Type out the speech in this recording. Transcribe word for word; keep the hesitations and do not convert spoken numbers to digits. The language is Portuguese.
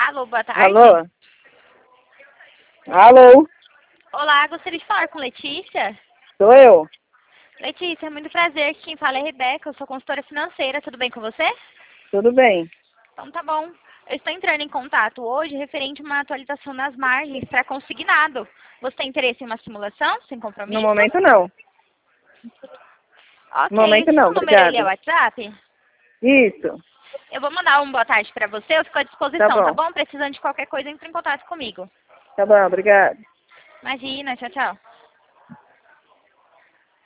Alô, boa tarde. Alô? Alô? Olá, gostaria de falar com Letícia. Sou eu? Letícia, é muito prazer. Quem fala é Rebeca, eu sou consultora financeira. Tudo bem com você? Tudo bem. Então tá bom. Eu estou entrando em contato hoje referente a uma atualização nas margens para consignado. Você tem interesse em uma simulação sem compromisso? No momento não. Ok, No momento o não, seu número ele é o obrigada. WhatsApp? Isso. Eu vou mandar um boa tarde para você, eu fico à Tá disposição, tá bom. bom? Precisando de qualquer coisa, entre em contato comigo. Tá bom, obrigada. Imagina, tchau, tchau.